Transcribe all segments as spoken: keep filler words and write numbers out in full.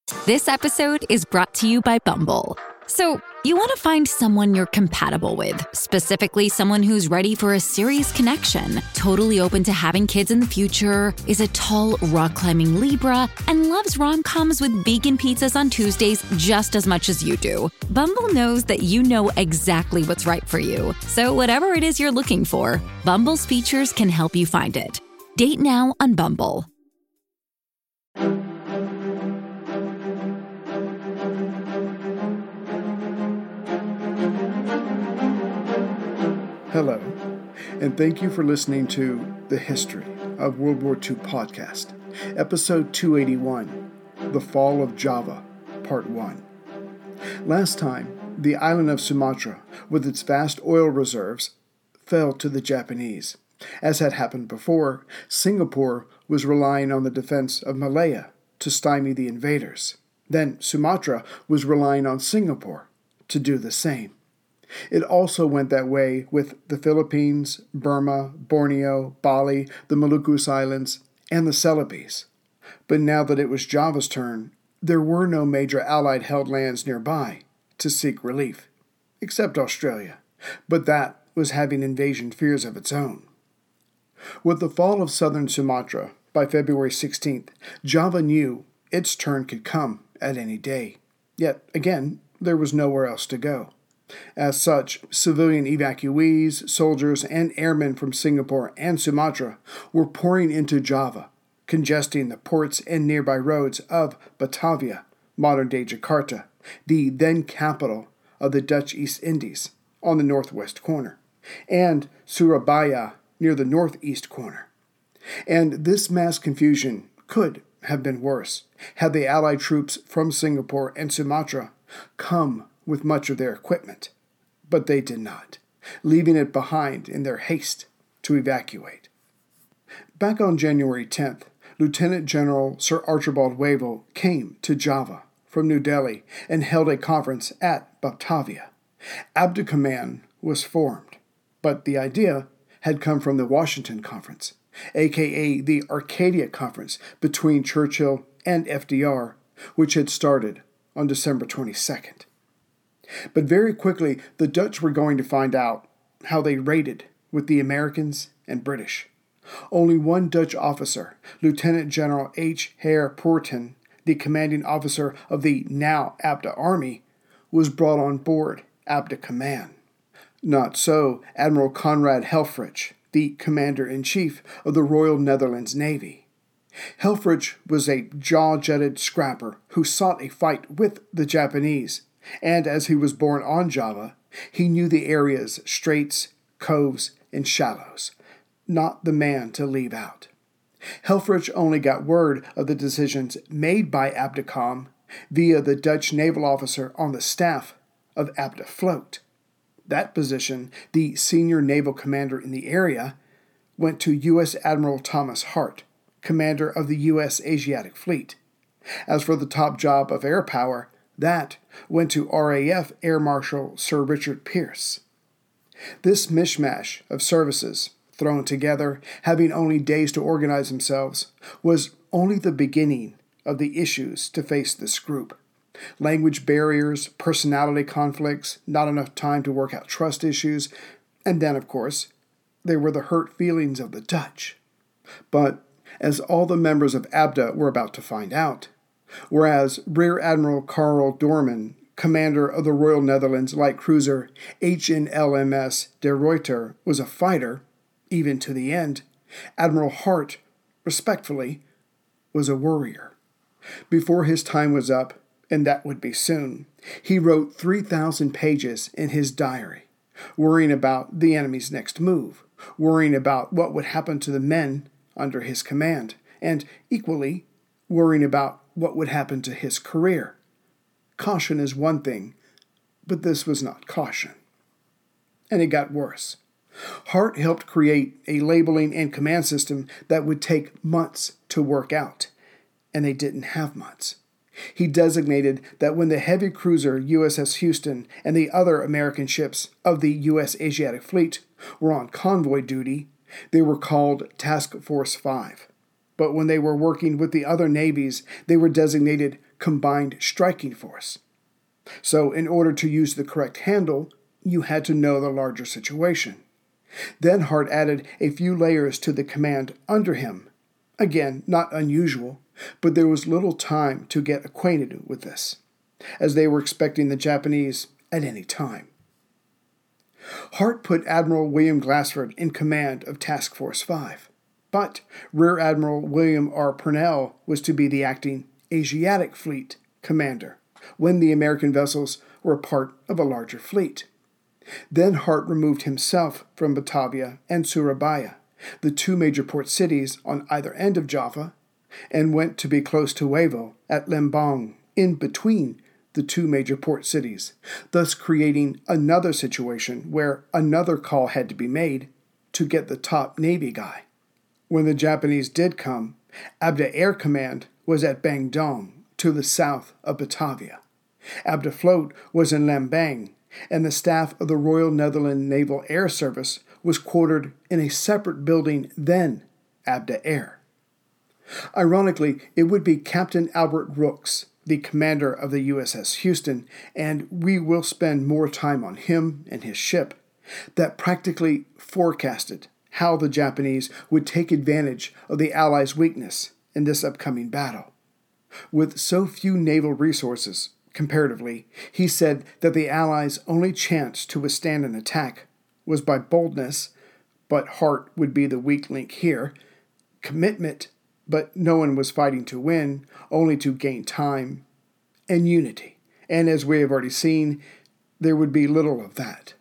This episode is brought to you by Bumble. So, you want to find someone you're compatible with, specifically someone who's ready for a serious connection, totally open to having kids in the future, is a tall, rock-climbing Libra, and loves rom-coms with vegan pizzas on Tuesdays just as much as you do. Bumble knows that you know exactly what's right for you. So whatever it is you're looking for, Bumble's features can help you find it. Date now on Bumble. Hello, and thank you for listening to The History of World War Two podcast, episode two eighty-one, The Fall of Java, part one. Last time, the island of Sumatra, with its vast oil reserves, fell to the Japanese. As had happened before, Singapore was relying on the defense of Malaya to stymie the invaders. Then Sumatra was relying on Singapore to do the same. It also went that way with the Philippines, Burma, Borneo, Bali, the Moluccas Islands, and the Celebes. But now that it was Java's turn, there were no major Allied-held lands nearby to seek relief, except Australia, but that was having invasion fears of its own. With the fall of southern Sumatra by February sixteenth, Java knew its turn could come at any day. Yet, again, there was nowhere else to go. As such, civilian evacuees, soldiers, and airmen from Singapore and Sumatra were pouring into Java, congesting the ports and nearby roads of Batavia, modern-day Jakarta, the then capital of the Dutch East Indies, on the northwest corner, and Surabaya, near the northeast corner. And this mass confusion could have been worse had the Allied troops from Singapore and Sumatra come with much of their equipment, but they did not, leaving it behind in their haste to evacuate. Back on January tenth, Lieutenant General Sir Archibald Wavell came to Java from New Delhi and held a conference at Batavia. Abda Command was formed, but the idea had come from the Washington Conference, aka the Arcadia Conference between Churchill and F D R, which had started on December twenty-second. But very quickly, the Dutch were going to find out how they rated with the Americans and British. Only one Dutch officer, Lieutenant General H. Heer Poorten, the commanding officer of the now Abda Army, was brought on board Abda Command. Not so Admiral Conrad Helfrich, the commander-in-chief of the Royal Netherlands Navy. Helfrich was a jaw-jetted scrapper who sought a fight with the Japanese, and as he was born on Java, he knew the area's straits, coves, and shallows, not the man to leave out. Helfrich only got word of the decisions made by Abdacom via the Dutch naval officer on the staff of Abda Float. That position, the senior naval commander in the area, went to U S Admiral Thomas Hart, commander of the U S Asiatic Fleet. As for the top job of air power, that went to R A F Air Marshal Sir Richard Pearce. This mishmash of services, thrown together, having only days to organize themselves, was only the beginning of the issues to face this group. Language barriers, personality conflicts, not enough time to work out trust issues, and then, of course, there were the hurt feelings of the Dutch. But, as all the members of Abda were about to find out, whereas Rear Admiral Karl Doorman, commander of the Royal Netherlands light cruiser H N L M S De Ruyter, was a fighter, even to the end, Admiral Hart, respectfully, was a worrier. Before his time was up, and that would be soon, he wrote three thousand pages in his diary, worrying about the enemy's next move, worrying about what would happen to the men under his command, and equally worrying about what would happen to his career. Caution is one thing, but this was not caution. And it got worse. Hart helped create a labeling and command system that would take months to work out, and they didn't have months. He designated that when the heavy cruiser U S S Houston and the other American ships of the U S Asiatic Fleet were on convoy duty, they were called Task Force five. But when they were working with the other navies, they were designated Combined Striking Force. So in order to use the correct handle, you had to know the larger situation. Then Hart added a few layers to the command under him. Again, not unusual, but there was little time to get acquainted with this, as they were expecting the Japanese at any time. Hart put Admiral William Glassford in command of Task Force five, but Rear Admiral William R. Purnell was to be the acting Asiatic Fleet commander when the American vessels were part of a larger fleet. Then Hart removed himself from Batavia and Surabaya, the two major port cities on either end of Java, and went to be close to Wavell at Lembang, in between the two major port cities, thus creating another situation where another call had to be made to get the top Navy guy. When the Japanese did come, Abda Air Command was at Bandung, to the south of Batavia. Abda Float was in Lembang, and the staff of the Royal Netherlands Naval Air Service was quartered in a separate building than Abda Air. Ironically, it would be Captain Albert Rooks, the commander of the U S S Houston, and we will spend more time on him and his ship, that practically forecasted how the Japanese would take advantage of the Allies' weakness in this upcoming battle. With so few naval resources, comparatively, he said that the Allies' only chance to withstand an attack was by boldness, but Hart would be the weak link here, commitment, but no one was fighting to win, only to gain time, and unity. And as we have already seen, there would be little of that.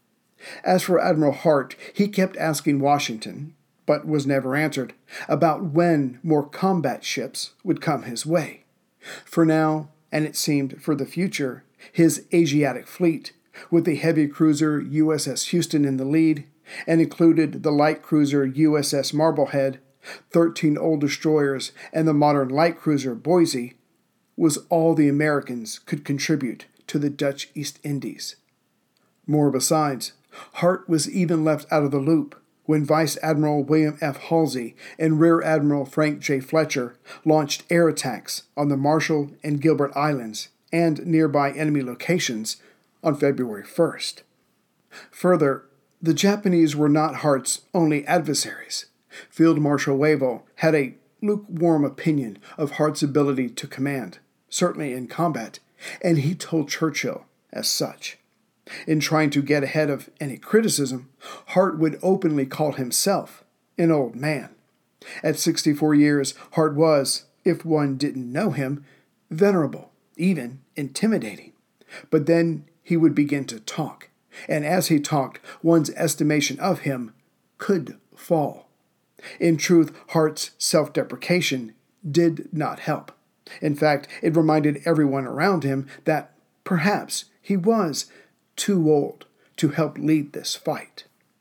As for Admiral Hart, he kept asking Washington, but was never answered, about when more combat ships would come his way. For now, and it seemed for the future, his Asiatic fleet, with the heavy cruiser U S S Houston in the lead, and included the light cruiser U S S Marblehead, thirteen old destroyers, and the modern light cruiser Boise, was all the Americans could contribute to the Dutch East Indies. More besides, Hart was even left out of the loop when Vice Admiral William F. Halsey and Rear Admiral Frank J. Fletcher launched air attacks on the Marshall and Gilbert Islands and nearby enemy locations on February first. Further, the Japanese were not Hart's only adversaries. Field Marshal Wavell had a lukewarm opinion of Hart's ability to command, certainly in combat, and he told Churchill as such. In trying to get ahead of any criticism, Hart would openly call himself an old man. At sixty-four years, Hart was, if one didn't know him, venerable, even intimidating. But then he would begin to talk, and as he talked, one's estimation of him could fall. In truth, Hart's self-deprecation did not help. In fact, it reminded everyone around him that perhaps he was too old to help lead this fight.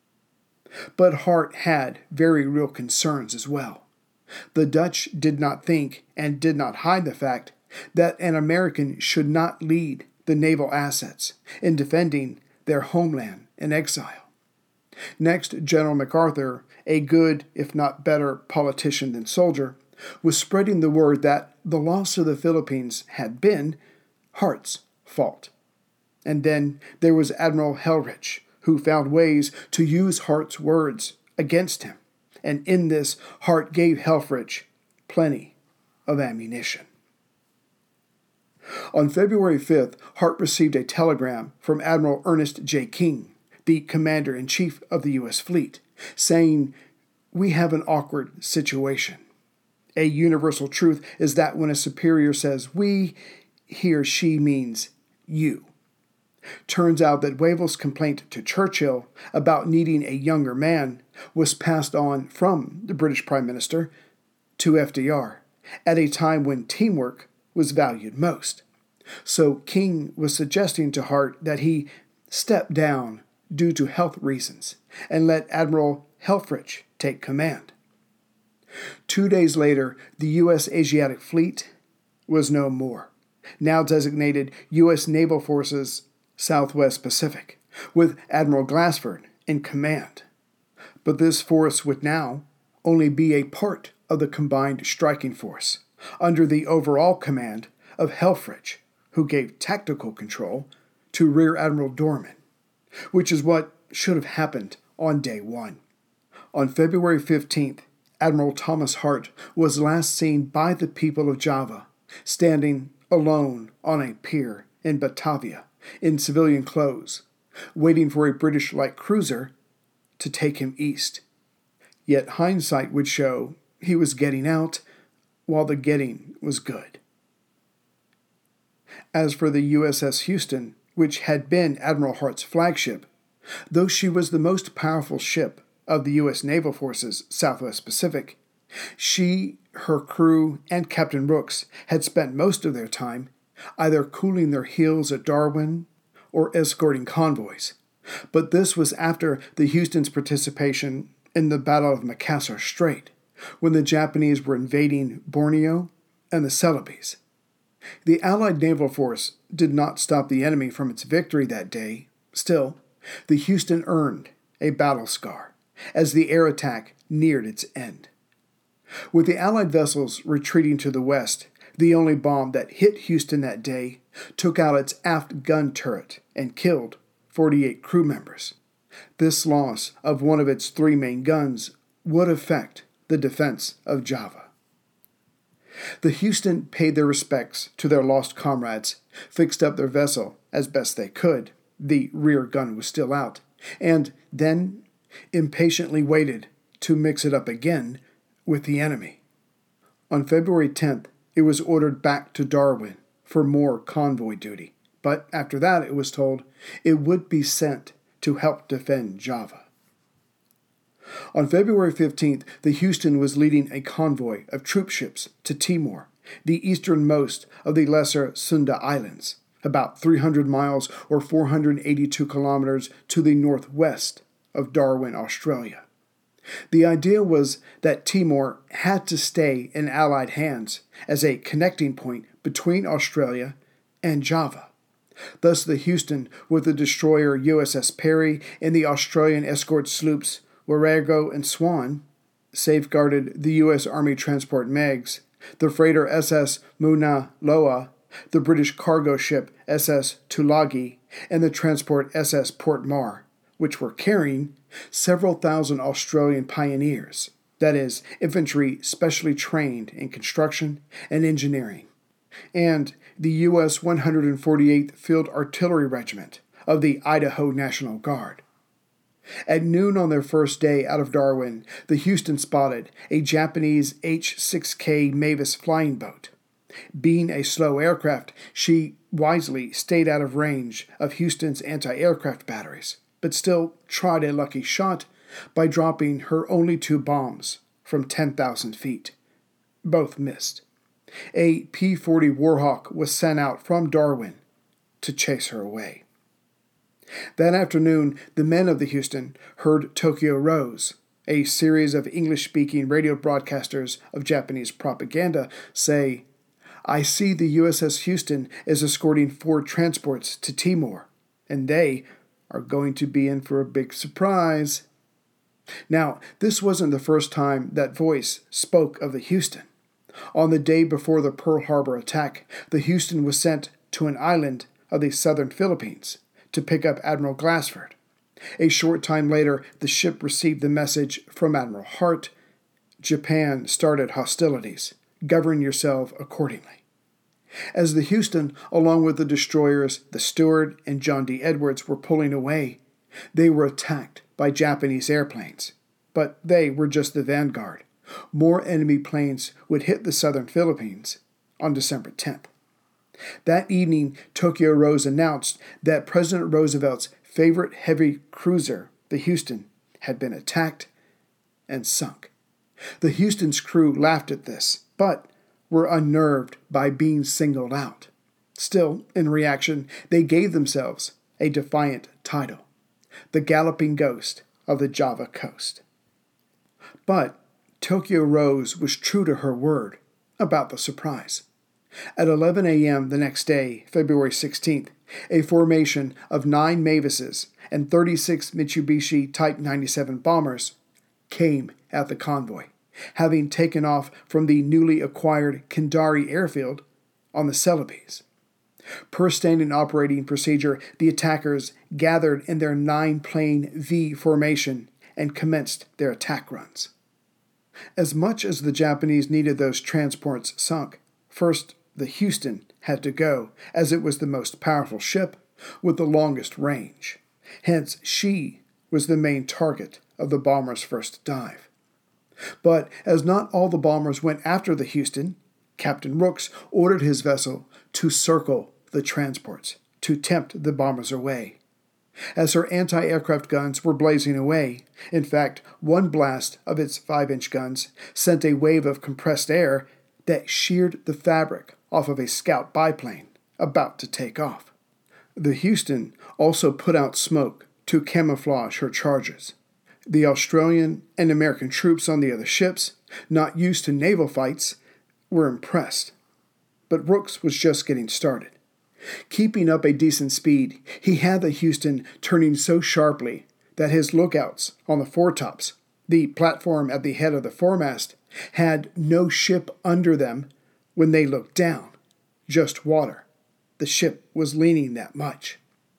But Hart had very real concerns as well. The Dutch did not think and did not hide the fact that an American should not lead the naval assets in defending their homeland in exile. Next, General MacArthur, a good, if not better, politician than soldier, was spreading the word that the loss of the Philippines had been Hart's fault. And then there was Admiral Helfrich, who found ways to use Hart's words against him. And in this, Hart gave Helfrich plenty of ammunition. On February fifth, Hart received a telegram from Admiral Ernest J. King, the Commander-in-Chief of the U S Fleet, saying, "We have an awkward situation. A universal truth is that when a superior says we, he or she means you." Turns out that Wavell's complaint to Churchill about needing a younger man was passed on from the British Prime Minister to F D R at a time when teamwork was valued most. So King was suggesting to Hart that he step down due to health reasons and let Admiral Helfrich take command. Two days later, the U S Asiatic Fleet was no more, now designated U S Naval Forces Southwest Pacific, with Admiral Glassford in command. But this force would now only be a part of the Combined Striking Force, under the overall command of Helfrich, who gave tactical control to Rear Admiral Dorman, which is what should have happened on day one. On February fifteenth, Admiral Thomas Hart was last seen by the people of Java, standing alone on a pier in Batavia in civilian clothes, waiting for a British light cruiser to take him east. Yet hindsight would show he was getting out while the getting was good. As for the U S S Houston, which had been Admiral Hart's flagship, though she was the most powerful ship of the U S Naval Forces Southwest Pacific, she, her crew, and Captain Brooks had spent most of their time either cooling their heels at Darwin or escorting convoys. But this was after the Houston's participation in the Battle of Makassar Strait, when the Japanese were invading Borneo and the Celebes. The Allied naval force did not stop the enemy from its victory that day. Still, the Houston earned a battle scar as the air attack neared its end. With the Allied vessels retreating to the west, the only bomb that hit Houston that day took out its aft gun turret and killed forty-eight crew members. This loss of one of its three main guns would affect the defense of Java. The Houston paid their respects to their lost comrades, fixed up their vessel as best they could, the rear gun was still out, and then impatiently waited to mix it up again with the enemy. On February tenth, it was ordered back to Darwin for more convoy duty, but after that it was told it would be sent to help defend Java. On February fifteenth, the Houston was leading a convoy of troop ships to Timor, the easternmost of the Lesser Sunda Islands, about three hundred miles or four hundred eighty-two kilometers to the northwest of Darwin, Australia. The idea was that Timor had to stay in Allied hands as a connecting point between Australia and Java. Thus the Houston, with the destroyer U S S Perry and the Australian escort sloops Warrego and Swan, safeguarded the U S Army transport Meigs, the freighter S S Mauna Loa, the British cargo ship S S Tulagi, and the transport S S Port Mar, which were carrying several thousand Australian pioneers, that is, infantry specially trained in construction and engineering, and the U S one hundred forty-eighth Field Artillery Regiment of the Idaho National Guard. At noon on their first day out of Darwin, the Houston spotted a Japanese H six K Mavis flying boat. Being a slow aircraft, she wisely stayed out of range of Houston's anti-aircraft batteries, but still tried a lucky shot by dropping her only two bombs from ten thousand feet. Both missed. A P forty Warhawk was sent out from Darwin to chase her away. That afternoon, the men of the Houston heard Tokyo Rose, a series of English-speaking radio broadcasters of Japanese propaganda, say, "I see the U S S Houston is escorting four transports to Timor, and they are going to be in for a big surprise." Now, this wasn't the first time that voice spoke of the Houston. On the day before the Pearl Harbor attack, the Houston was sent to an island of the southern Philippines to pick up Admiral Glassford. A short time later, the ship received the message from Admiral Hart, "Japan started hostilities. Govern yourself accordingly." As the Houston, along with the destroyers, the Stewart and John D. Edwards, were pulling away, they were attacked by Japanese airplanes. But they were just the vanguard. More enemy planes would hit the southern Philippines on December tenth. That evening, Tokyo Rose announced that President Roosevelt's favorite heavy cruiser, the Houston, had been attacked and sunk. The Houston's crew laughed at this, but were unnerved by being singled out. Still, in reaction, they gave themselves a defiant title, the Galloping Ghost of the Java Coast. But Tokyo Rose was true to her word about the surprise. At eleven a.m. the next day, February sixteenth, a formation of nine Mavises and thirty-six Mitsubishi Type ninety-seven bombers came at the convoy, having taken off from the newly acquired Kendari airfield on the Celebes. Per standard operating procedure, the attackers gathered in their nine-plane V formation and commenced their attack runs. As much as the Japanese needed those transports sunk, first the Houston had to go, as it was the most powerful ship with the longest range. Hence, she was the main target of the bombers' first dive. But as not all the bombers went after the Houston, Captain Rooks ordered his vessel to circle the transports, to tempt the bombers away. As her anti-aircraft guns were blazing away, in fact, one blast of its five-inch guns sent a wave of compressed air that sheared the fabric off of a scout biplane about to take off. The Houston also put out smoke to camouflage her charges. The Australian and American troops on the other ships, not used to naval fights, were impressed. But Rooks was just getting started. Keeping up a decent speed, he had the Houston turning so sharply that his lookouts on the foretops, the platform at the head of the foremast, had no ship under them when they looked down, just water. The ship was leaning that much.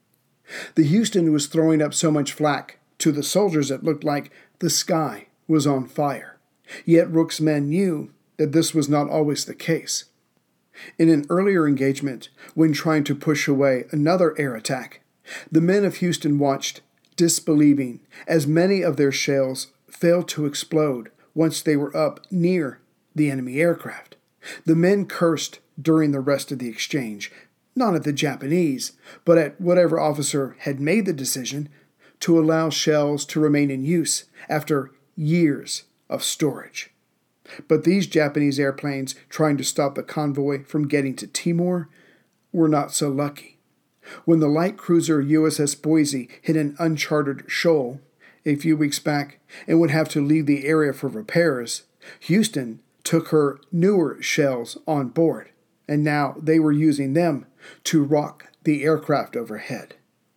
The Houston was throwing up so much flak to the soldiers it looked like the sky was on fire. Yet Rooks' men knew that this was not always the case. In an earlier engagement, when trying to push away another air attack, the men of Houston watched, disbelieving, as many of their shells failed to explode once they were up near the enemy aircraft. The men cursed during the rest of the exchange, not at the Japanese, but at whatever officer had made the decision to allow shells to remain in use after years of storage. But these Japanese airplanes trying to stop the convoy from getting to Timor were not so lucky. When the light cruiser U S S Boise hit an uncharted shoal a few weeks back and would have to leave the area for repairs, Houston took her newer shells on board, and now they were using them to rock the aircraft overhead.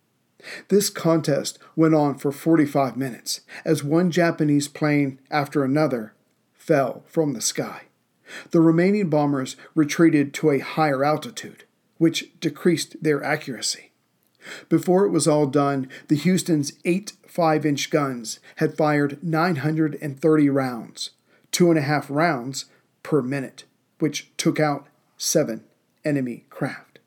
This contest went on for forty-five minutes, as one Japanese plane after another fell from the sky. The remaining bombers retreated to a higher altitude, which decreased their accuracy. Before it was all done, the Houston's eight five-inch guns had fired nine hundred thirty rounds, two and a half rounds per minute, which took out seven enemy craft.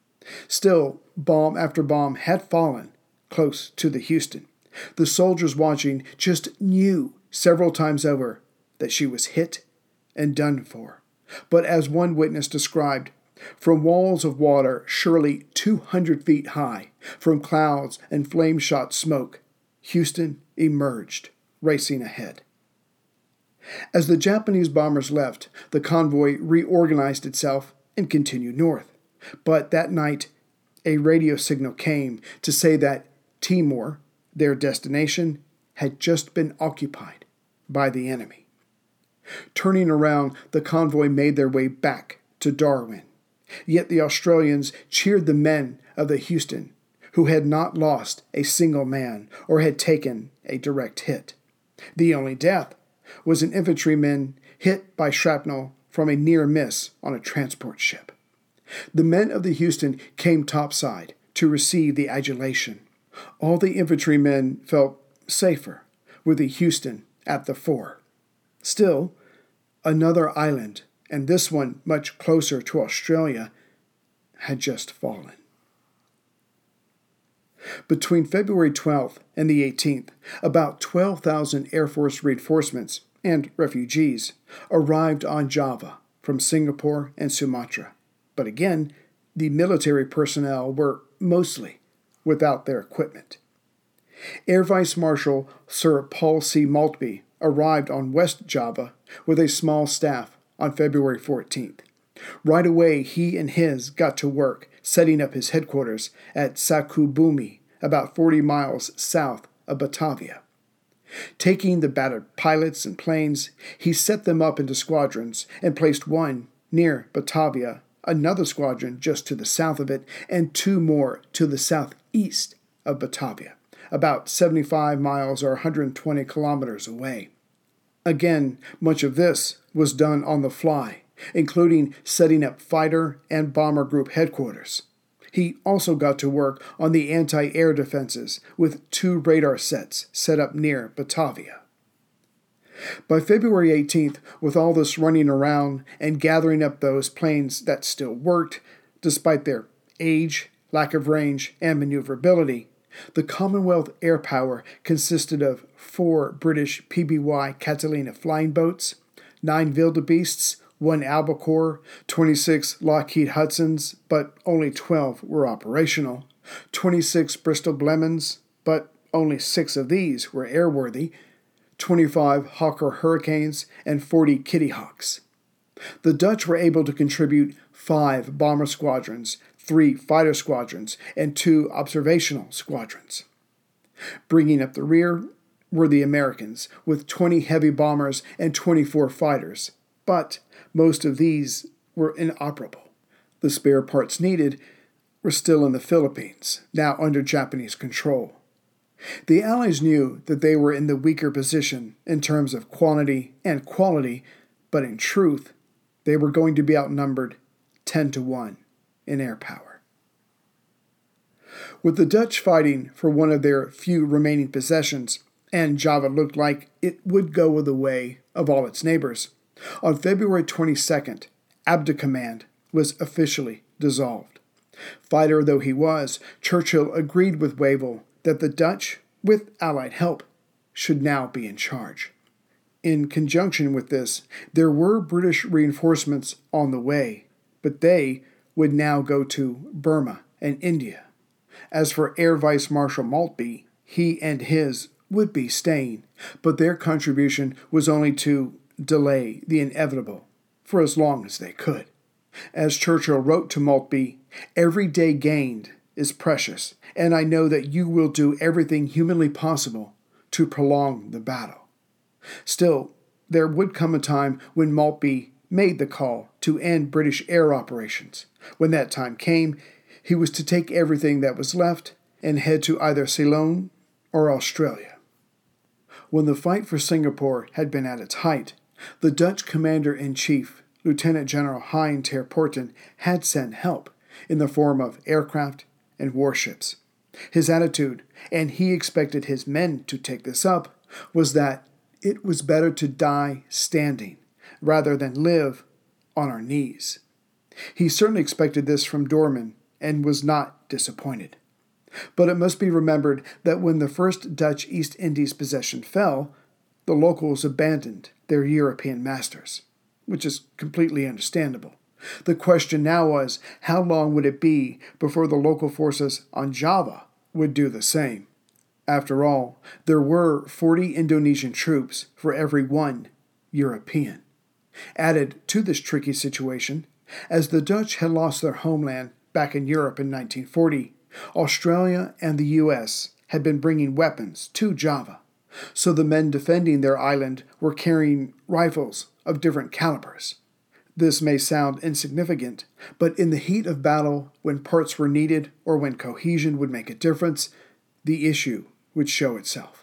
Still, bomb after bomb had fallen close to the Houston. The soldiers watching just knew several times over that she was hit and done for. But as one witness described, from walls of water surely two hundred feet high, from clouds and flame-shot smoke, Houston emerged, racing ahead. As the Japanese bombers left, the convoy reorganized itself and continued north. But that night, a radio signal came to say that Timor, their destination, had just been occupied by the enemy. Turning around, the convoy made their way back to Darwin. Yet the Australians cheered the men of the Houston, who had not lost a single man or had taken a direct hit. The only death was an infantryman hit by shrapnel from a near miss on a transport ship. The men of the Houston came topside to receive the adulation. All the infantrymen felt safer with the Houston at the fore. Still, another island, and this one much closer to Australia, had just fallen. Between February twelfth and the eighteenth, about twelve thousand Air Force reinforcements and refugees arrived on Java from Singapore and Sumatra. But again, the military personnel were mostly without their equipment. Air Vice Marshal Sir Paul C. Maltby arrived on West Java with a small staff on February fourteenth. Right away, he and his got to work setting up his headquarters at Sakubumi, about forty miles south of Batavia. Taking the battered pilots and planes, he set them up into squadrons and placed one near Batavia, another squadron just to the south of it, and two more to the southeast of Batavia, about seventy-five miles or one hundred twenty kilometers away. Again, much of this was done on the fly, including setting up fighter and bomber group headquarters. He also got to work on the anti-air defenses with two radar sets set up near Batavia. By February eighteenth, with all this running around and gathering up those planes that still worked, despite their age, lack of range, and maneuverability, the Commonwealth air power consisted of four British P B Y Catalina flying boats, nine Wildebeests, one Albacore, twenty-six Lockheed Hudsons, but only twelve were operational, twenty-six Bristol Blemons, but only six of these were airworthy, twenty-five Hawker Hurricanes, and forty Kitty Hawks. The Dutch were able to contribute five bomber squadrons, three fighter squadrons, and two observational squadrons. Bringing up the rear were the Americans, with twenty heavy bombers and twenty-four fighters, but most of these were inoperable. The spare parts needed were still in the Philippines, now under Japanese control. The Allies knew that they were in the weaker position in terms of quantity and quality, but in truth, they were going to be outnumbered ten to one in air power. With the Dutch fighting for one of their few remaining possessions, and Java looked like it would go the way of all its neighbors, on February twenty-second, Abda Command was officially dissolved. Fighter though he was, Churchill agreed with Wavell that the Dutch, with Allied help, should now be in charge. In conjunction with this, there were British reinforcements on the way, but they would now go to Burma and India. As for Air Vice Marshal Maltby, he and his would be staying, but their contribution was only to delay the inevitable for as long as they could. As Churchill wrote to Maltby, "Every day gained is precious, and I know that you will do everything humanly possible to prolong the battle." Still, there would come a time when Maltby made the call to end British air operations. When that time came, he was to take everything that was left and head to either Ceylon or Australia. When the fight for Singapore had been at its height, the Dutch Commander-in-Chief, Lieutenant General Hein ter Poorten, had sent help in the form of aircraft and warships. His attitude, and he expected his men to take this up, was that it was better to die standing rather than live on our knees. He certainly expected this from Doorman and was not disappointed. But it must be remembered that when the first Dutch East Indies possession fell, the locals abandoned their European masters, which is completely understandable. The question now was, how long would it be before the local forces on Java would do the same? After all, there were forty Indonesian troops for every one European. Added to this tricky situation, as the Dutch had lost their homeland back in Europe in nineteen forty, Australia and the U S had been bringing weapons to Java, so the men defending their island were carrying rifles of different calibers. This may sound insignificant, but in the heat of battle, when parts were needed or when cohesion would make a difference, the issue would show itself.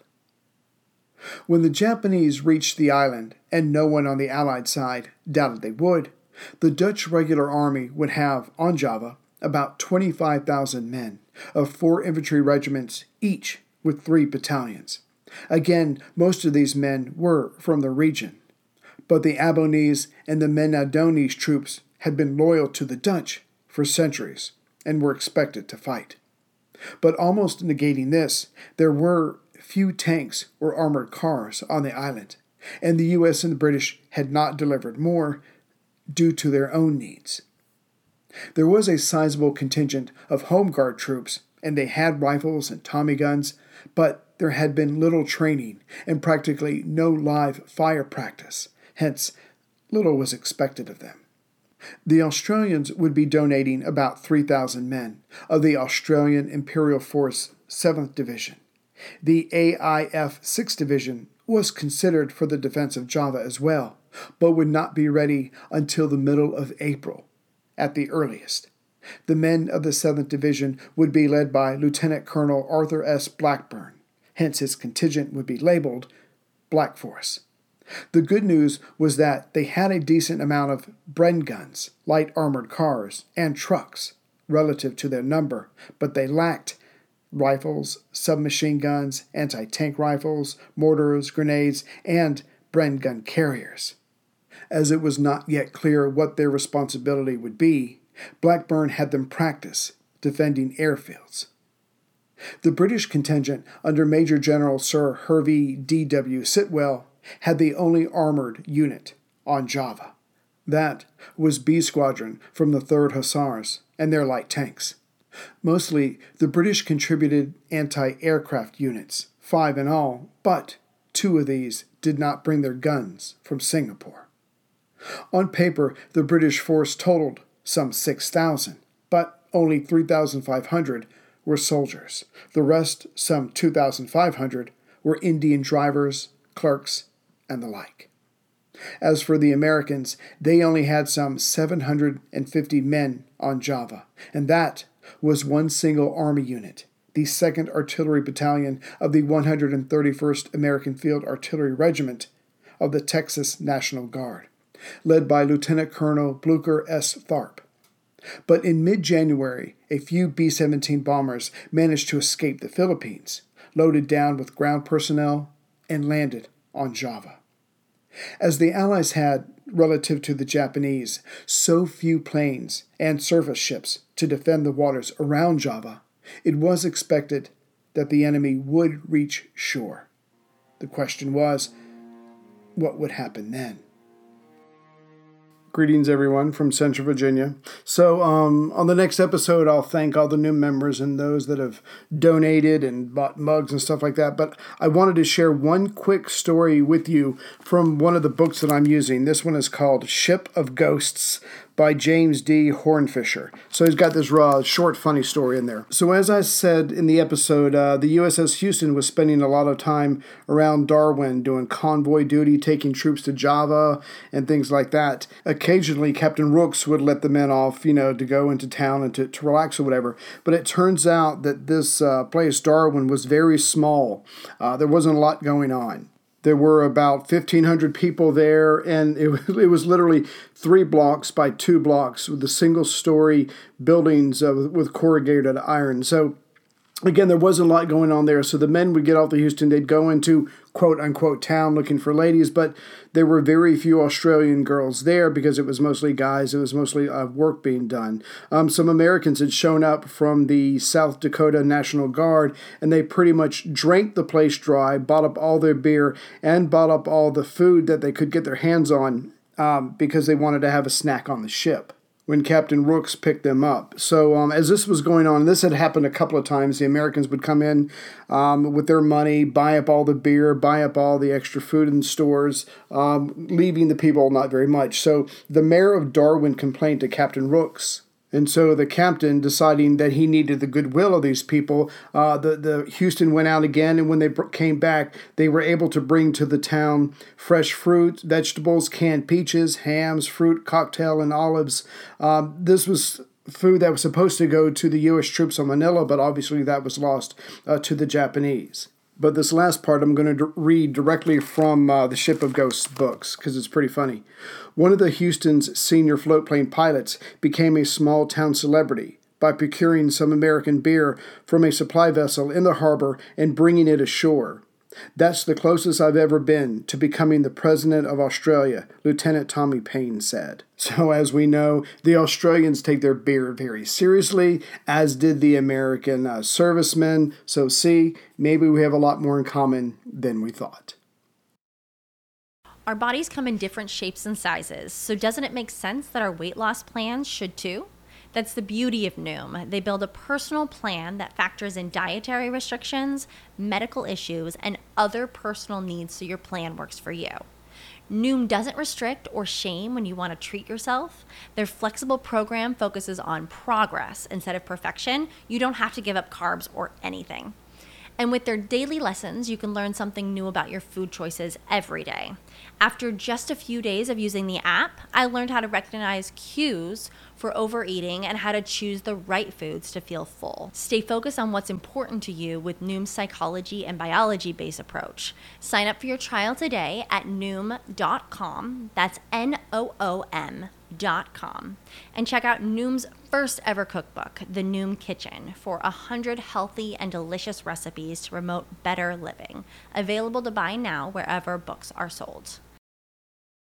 When the Japanese reached the island, and no one on the Allied side doubted they would, the Dutch regular army would have, on Java, about twenty-five thousand men, of four infantry regiments each with three battalions. Again, most of these men were from the region, but the Ambonese and the Menandonese troops had been loyal to the Dutch for centuries and were expected to fight. But almost negating this, there were few tanks or armored cars on the island, and the U S and the British had not delivered more due to their own needs. There was a sizable contingent of Home Guard troops, and they had rifles and Tommy guns, but there had been little training and practically no live fire practice. Hence, little was expected of them. The Australians would be donating about three thousand men of the Australian Imperial Force seventh Division. The A I F sixth Division was considered for the defense of Java as well, but would not be ready until the middle of April, at the earliest. The men of the seventh Division would be led by Lieutenant Colonel Arthur S. Blackburn, hence his contingent would be labeled Black Force. The good news was that they had a decent amount of Bren guns, light armored cars, and trucks relative to their number, but they lacked rifles, submachine guns, anti-tank rifles, mortars, grenades, and Bren gun carriers. As it was not yet clear what their responsibility would be, Blackburn had them practice defending airfields. The British contingent under Major General Sir Hervey D W Sitwell had the only armored unit on Java. That was B Squadron from the third Hussars and their light tanks. Mostly, the British contributed anti-aircraft units, five in all, but two of these did not bring their guns from Singapore. On paper, the British force totaled some six thousand, but only three thousand five hundred were soldiers. The rest, some two thousand five hundred, were Indian drivers, clerks, and the like. As for the Americans, they only had some seven hundred fifty men on Java, and that was one single army unit, the second Artillery Battalion of the one hundred thirty-first American Field Artillery Regiment of the Texas National Guard, led by Lieutenant Colonel Blucher S. Tharp. But in mid-January, a few B seventeen bombers managed to escape the Philippines, loaded down with ground personnel, and landed on Java. As the Allies had, relative to the Japanese, so few planes and surface ships to defend the waters around Java, it was expected that the enemy would reach shore. The question was, what would happen then? Greetings, everyone, from Central Virginia. So um, on the next episode, I'll thank all the new members and those that have donated and bought mugs and stuff like that. But I wanted to share one quick story with you from one of the books that I'm using. This one is called Ship of Ghosts by James D. Hornfisher. So he's got this raw, short, funny story in there. So as I said in the episode, uh, the U S S Houston was spending a lot of time around Darwin doing convoy duty, taking troops to Java and things like that. Occasionally, Captain Rooks would let the men off, you know, to go into town and to, to relax or whatever. But it turns out that this uh, place, Darwin, was very small. Uh, there wasn't a lot going on. There were about fifteen hundred people there, and it, it was literally three blocks by two blocks with the single-story buildings uh, with, with corrugated iron. So, again, there wasn't a lot going on there. So the men would get off the Houston, they'd go into quote-unquote town looking for ladies, but there were very few Australian girls there because it was mostly guys. It was mostly uh, work being done. Um, some Americans had shown up from the South Dakota National Guard, and they pretty much drank the place dry, bought up all their beer, and bought up all the food that they could get their hands on um, because they wanted to have a snack on the ship when Captain Rooks picked them up. So um, as this was going on, and this had happened a couple of times, the Americans would come in um, with their money, buy up all the beer, buy up all the extra food in the stores, um, leaving the people not very much. So the mayor of Darwin complained to Captain Rooks. And so the captain, deciding that he needed the goodwill of these people, uh, the, the Houston went out again, and when they came back, they were able to bring to the town fresh fruit, vegetables, canned peaches, hams, fruit, cocktail, and olives. Um, this was food that was supposed to go to the U S troops on Manila, but obviously that was lost uh, to the Japanese. But this last part I'm going to d- read directly from uh, the Ship of Ghosts books, because it's pretty funny. One of the Houston's senior floatplane pilots became a small-town celebrity by procuring some American beer from a supply vessel in the harbor and bringing it ashore. That's the closest I've ever been to becoming the President of Australia, Lieutenant Tommy Payne said. So as we know, the Australians take their beer very seriously, as did the American uh, servicemen. So see, maybe we have a lot more in common than we thought. Our bodies come in different shapes and sizes, so doesn't it make sense that our weight loss plans should too? That's the beauty of Noom. They build a personal plan that factors in dietary restrictions, medical issues, and other personal needs so your plan works for you. Noom doesn't restrict or shame when you want to treat yourself. Their flexible program focuses on progress instead of perfection. You don't have to give up carbs or anything. And with their daily lessons, you can learn something new about your food choices every day. After just a few days of using the app, I learned how to recognize cues for overeating and how to choose the right foods to feel full. Stay focused on what's important to you with Noom's psychology and biology-based approach. Sign up for your trial today at noom dot com. That's N O O M dot com. And check out Noom's first ever cookbook, The Noom Kitchen, for one hundred healthy and delicious recipes to promote better living. Available to buy now wherever books are sold.